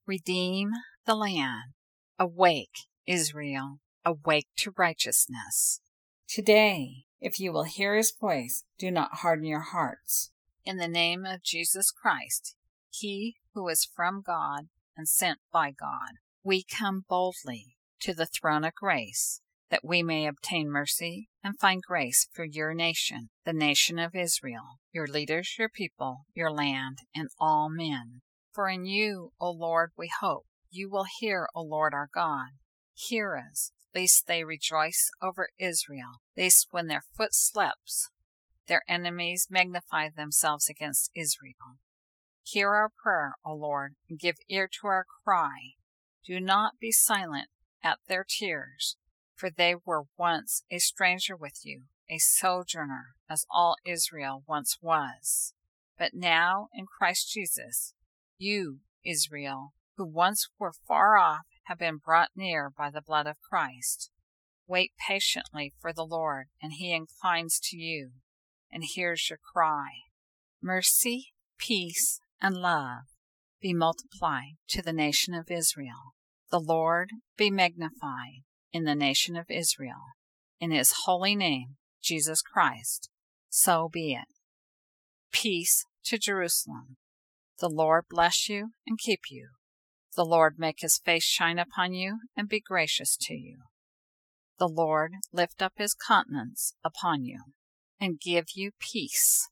Redeem the land. Awake, Israel, awake to righteousness. Today, if you will hear his voice, do not harden your hearts. In the name of Jesus Christ, he who is from God and sent by God, we come boldly to the throne of grace, that we may obtain mercy and find grace for your nation, the nation of Israel, your leaders, your people, your land, and all men. For in you, O Lord, we hope. You will hear, O Lord our God. Hear us, lest they rejoice over Israel, lest when their foot slips, their enemies magnify themselves against Israel. Hear our prayer, O Lord, and give ear to our cry. Do not be silent at their tears, for they were once a stranger with you, a sojourner, as all Israel once was. But now in Christ Jesus, you, Israel, who once were far off, have been brought near by the blood of Christ. Wait patiently for the Lord, and he inclines to you, and hears your cry. Mercy, peace, and love be multiplied to the nation of Israel. The Lord be magnified in the nation of Israel. In his holy name, Jesus Christ, so be it. Peace to Jerusalem. The Lord bless you and keep you. The Lord make his face shine upon you and be gracious to you. The Lord lift up his countenance upon you and give you peace.